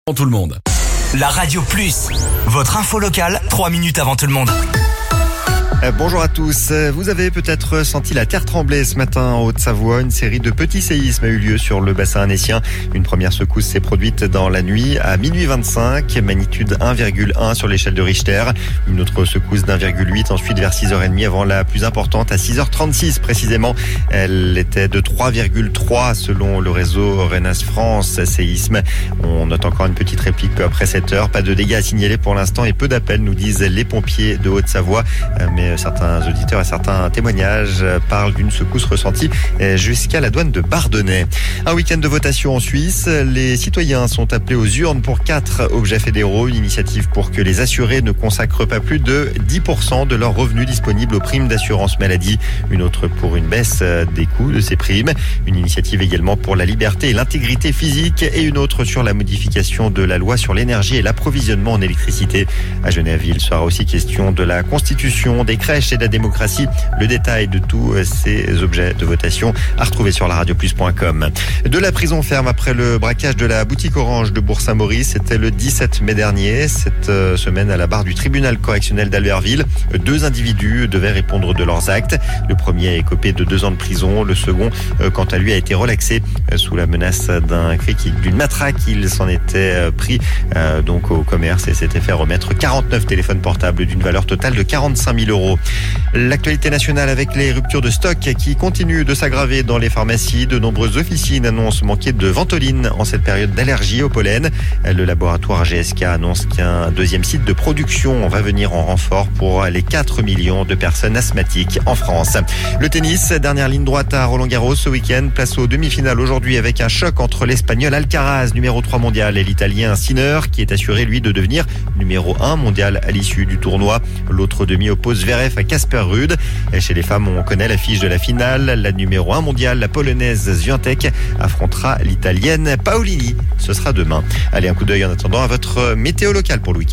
Tout le monde. La Radio Plus, votre info locale, 3 minutes avant tout le monde. Bonjour à tous. Vous avez peut-être senti la terre trembler ce matin en Haute-Savoie. Une série de petits séismes a eu lieu sur le bassin annécien. Une première secousse s'est produite dans la nuit à minuit 25, magnitude 1,1 sur l'échelle de Richter. Une autre secousse d'1,8 ensuite vers 6h30 avant la plus importante à 6h36 précisément. Elle était de 3,3 selon le réseau Renas France Séisme. On note encore une petite réplique peu après 7h. Pas de dégâts à signaler pour l'instant et peu d'appels, nous disent les pompiers de Haute-Savoie. Mais certains auditeurs et certains témoignages parlent d'une secousse ressentie jusqu'à la douane de Bardonnay. Un week-end de votation en Suisse. Les citoyens sont appelés aux urnes pour 4 objets fédéraux. Une initiative pour que les assurés ne consacrent pas plus de 10% de leurs revenus disponibles aux primes d'assurance maladie. Une autre pour une baisse des coûts de ces primes. Une initiative également pour la liberté et l'intégrité physique. Et une autre sur la modification de la loi sur l'énergie et l'approvisionnement en électricité. À Genève, il sera aussi question de la constitution, des crèches et de la démocratie. Le détail de tous ces objets de votation à retrouver sur laradioplus.com. De la prison ferme après le braquage de la boutique Orange de Bourg-Saint-Maurice. C'était le 17 mai dernier. Cette semaine à la barre du tribunal correctionnel d'Albertville. 2 individus devaient répondre de leurs actes. Le premier a écopé de 2 ans de prison. Le second, quant à lui, a été relaxé sous la menace d'une matraque. Il s'en était pris donc au commerce et s'était fait remettre 49 téléphones portables d'une valeur totale de 45 000 €. L'actualité nationale avec les ruptures de stock qui continuent de s'aggraver dans les pharmacies. De nombreuses officines annoncent manquer de ventoline en cette période d'allergie au pollen. Le laboratoire GSK annonce qu'un deuxième site de production va venir en renfort pour les 4 millions de personnes asthmatiques en France. Le tennis, dernière ligne droite à Roland-Garros ce week-end. Place aux demi-finales aujourd'hui avec un choc entre l'Espagnol Alcaraz, numéro 3 mondial, et l'Italien Sinner, qui est assuré, lui, de devenir numéro 1 mondial à l'issue du tournoi. L'autre demi oppose Zverev à Casper Ruud. Et chez les femmes, on connaît l'affiche de la finale. La numéro 1 mondiale, la polonaise Swiatek, affrontera l'italienne Paolini. Ce sera demain. Allez, un coup d'œil en attendant à votre météo locale pour le week-end.